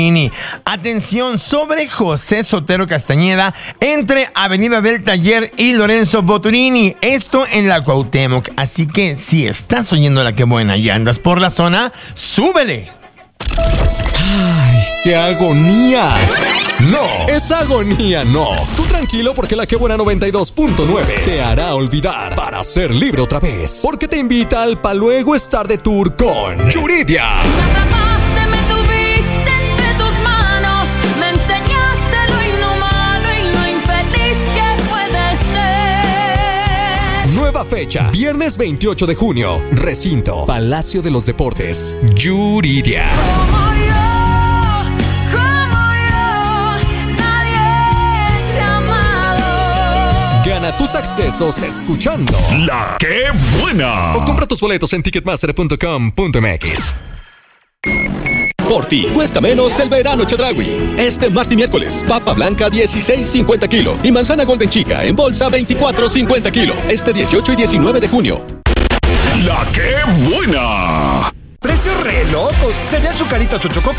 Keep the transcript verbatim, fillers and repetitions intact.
Atención sobre José Sotero Castañeda entre Avenida del Taller y Lorenzo Boturini. Esto en la Cuauhtémoc. Así que si estás oyendo La Qué Buena y andas por la zona, ¡súbele! ¡Ay, qué agonía! No, esa agonía no. Tú tranquilo porque La Qué Buena noventa y dos punto nueve te hará olvidar para ser libre otra vez. Porque te invita al Pa' Luego Estar de Tour con Yuridia. Nueva fecha, viernes veintiocho de junio, recinto, Palacio de los Deportes, Yuridia. Como yo, como yo, nadie te ha amado. Gana tus accesos escuchando La Qué Buena. o compra tus boletos en ticketmaster punto com punto m x. Por ti, cuesta menos el verano Chedraui. Este martes y miércoles, papa blanca dieciséis cincuenta kilo y manzana golden chica en bolsa veinticuatro cincuenta kilo. Este dieciocho y diecinueve de junio. La Qué Buena. Precios re locos. Se ve azucaritas ocho coco